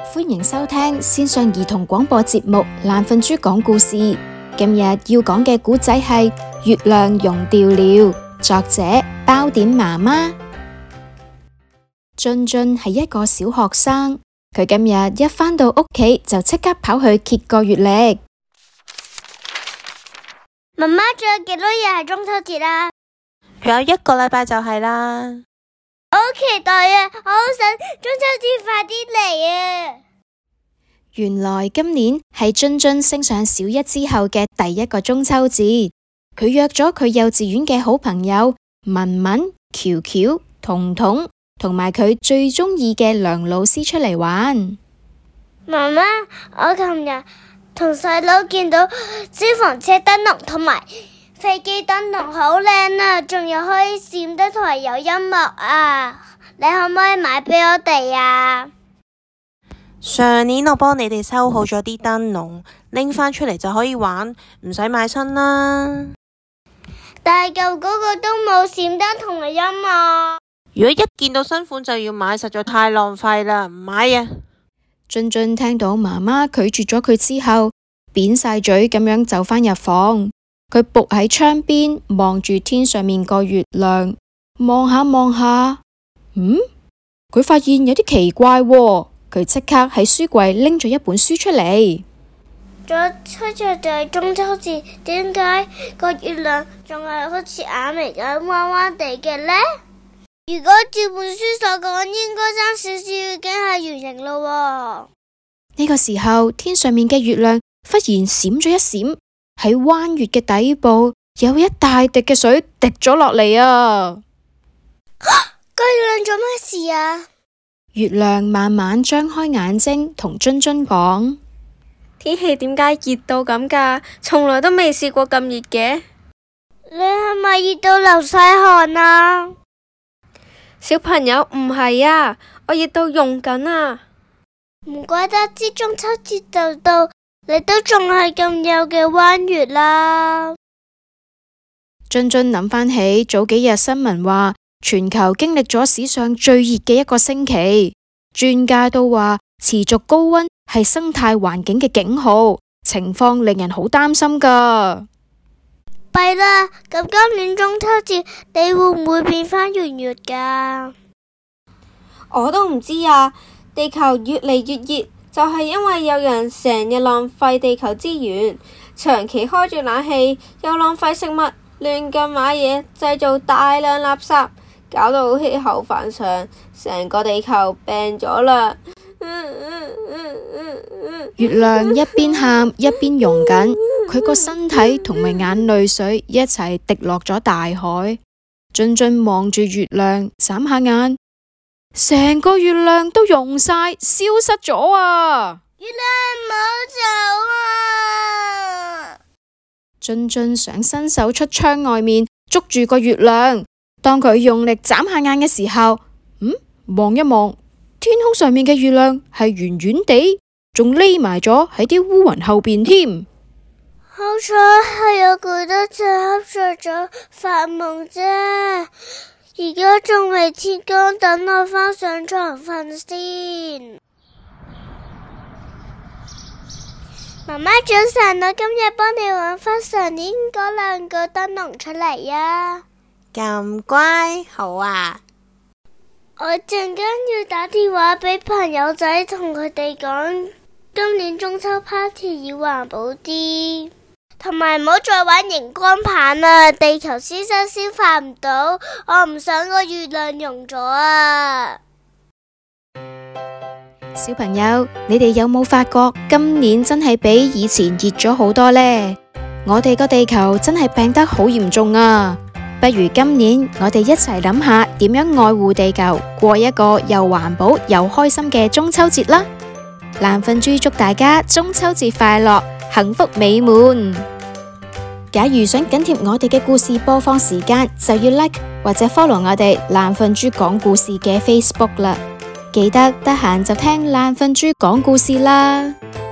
歡迎收聽線上兒童廣播節目《懶瞓豬講故事》。今日要講嘅故仔係《月亮融掉了》，作者包點媽媽。俊俊係一個小學生，佢今日一返到屋企就即刻跑去揭個月曆。 媽媽，仲有幾多日係中秋節啊？ 仲有1個禮拜就係啦。 我好期待啊！我好想中秋節快啲嚟啊！ 原來今年係俊俊升上小一之後嘅第一個中秋節，佢約咗佢幼稚園嘅好朋友文文、喬喬、彤彤同埋佢最鍾意嘅梁老師出嚟玩。 媽媽，我琴日同細佬見到消防車燈籠同埋飛機燈籠好靚啊，仲有可以閃燈同埋有音樂啊！你可唔可以買俾我哋啊？ 上年我幫你哋收好咗啲燈籠，拎返出嚟就可以玩，唔使買新啦。 但係舊嗰個都冇閃燈同埋音樂。 如果一見到新款就要買，實在太浪費啦，唔買啊！ 俊俊聽到媽媽拒絕咗佢之後，扁晒嘴咁樣走返入房。佢伏喺窗邊望住天上面個月亮，望下望下，佢發現有啲奇怪喎。佢即刻喺書櫃拎咗一本書出嚟。 咗七日就係中秋節，點解個月亮仲係好似眼眉咁彎彎地嘅呢？如果照本書所講，應該爭少少已經係圓形咯。 呢個時候，天上面嘅月亮忽然閃咗一閃，喺彎月嘅底部有一大滴嘅水滴咗落嚟啊！ 個月亮做咩事啊？ 月亮慢慢張開眼睛，同俊俊講： 天氣點解熱到咁㗎？從來都未試過咁熱嘅。 你係咪熱到流晒汗啊？ 小朋友，唔係啊，我熱到溶緊啊！ 唔怪得知中秋節就到，你都仲係咁幼嘅彎月啦。 俊俊諗返起早幾日新聞話，全球經歷咗史上最熱嘅一個星期，專家都話持續高溫係生態環境嘅警號，情況令人好擔心㗎。 弊啦，咁今年中秋節你會唔會變返圓月㗎？ 我都唔知啊，地球越嚟越熱，就係因為有人成日浪費地球資源，長期開住冷氣，又浪費食物，亂咁買嘢，製造大量垃圾，搞到氣候反常，成個地球病咗啦。 月亮一邊喊一邊溶緊，佢個身體同埋眼淚水一齊滴落咗大海。俊俊望住月亮，眨下眼，成個月亮都溶晒，消失咗啊！ 月亮唔好走啊！ 俊俊想伸手出窗外面捉住個月亮，當佢用力眨下眼嘅時候，望一望，天空上面嘅月亮係圓圓地，仲匿埋咗喺啲烏雲後邊添。 好彩係我攰得就瞌着咗發夢啫，而家仲未天光，等我返上床瞓先。媽媽早晨，我今日幫你搵返上年嗰2個燈籠出嚟啊！ 咁乖，好啊！ 我陣間要打電話俾朋友仔，同佢哋講今年中秋 party 要環保啲，同埋唔好再玩熒光棒啦，地球先生消化唔到，我唔想個月亮溶咗啊！ 小朋友，你哋有冇發覺今年真係比以前熱咗好多呢？我哋個地球真係病得好嚴重啊！不如今年我哋一齊諗下點樣愛護地球，過一個又環保又開心嘅中秋節啦！懶瞓豬祝大家中秋節快樂，幸福美滿。假如想緊貼我哋嘅故事播放時間，就要 like 或者 follow 我哋懶瞓豬講故事嘅 Facebook 啦。記得得閒就聽懶瞓豬講故事啦。